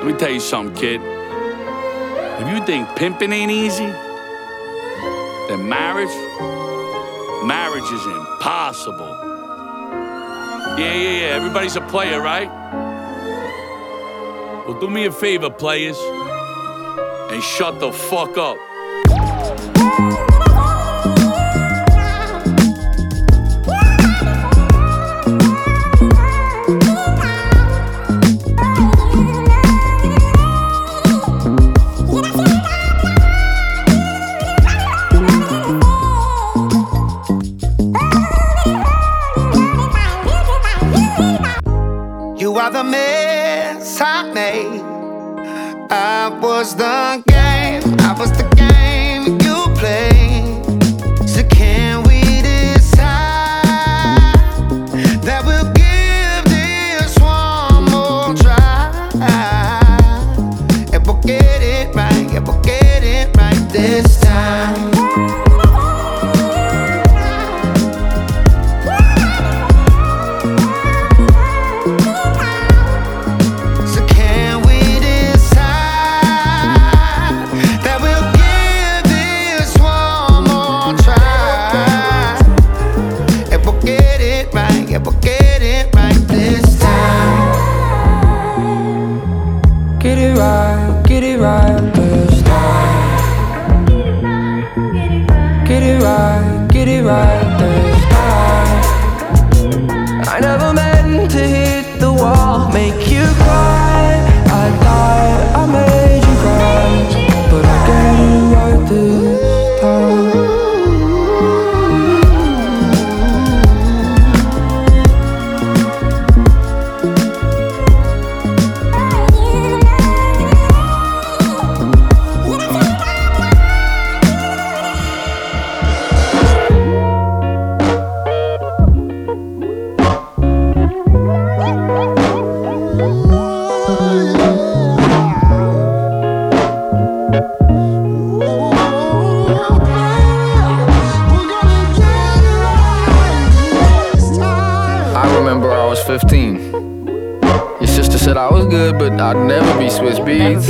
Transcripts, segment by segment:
Let me tell you something, kid. If you think pimping ain't easy, then marriage is impossible. Yeah, everybody's a player, right? Well, do me a favor, players, and shut the fuck up. You are the mess I made. I was the game you played. So can we decide that we'll give this one more try? And we'll get it right this time. Get it right this time. Get it right this time. I never meant to hit the wall, make you cry. I thought I made you cry, but I get it right this time. I remember I was 15. Your sister said I was good, but I'd never be Swiss Beats.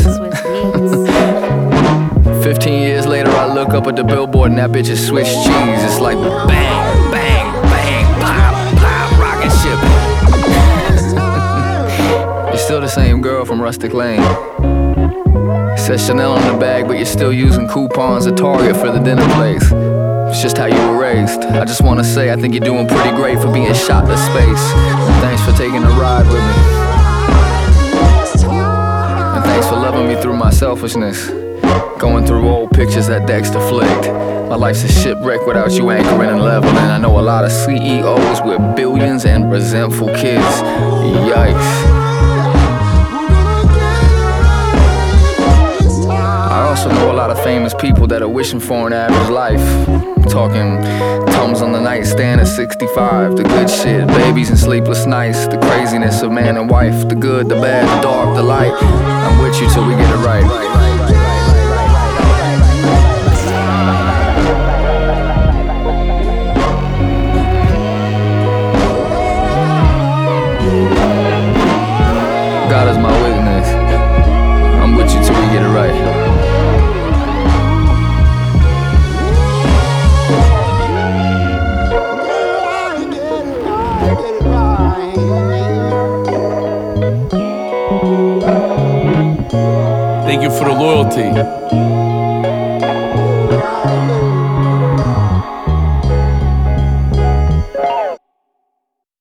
15 years later, I look up at the billboard and that bitch is Swiss cheese. It's like bang, bang, bang, pop, pop, rocket ship. You're still the same girl from Rustic Lane. Says Chanel on the bag, but you're still using coupons at Target for the dinner place. It's just how you were raised. I just wanna say I think you're doing pretty great for being shot to space. And thanks for taking a ride with me. And thanks for loving me through my selfishness. Going through old pictures that Dexter flicked. My life's a shipwreck without you anchoring and leveling. I know a lot of CEOs with billions and resentful kids. Yikes. I also know a lot of famous people that are wishing for an average life. Talking Tums on the nightstand at 65. The good shit, babies and sleepless nights. The craziness of man and wife. The good, the bad, the dark, the light. I'm with you till we get it right. God is my witness. I'm with you till we get it right. Thank you for the loyalty.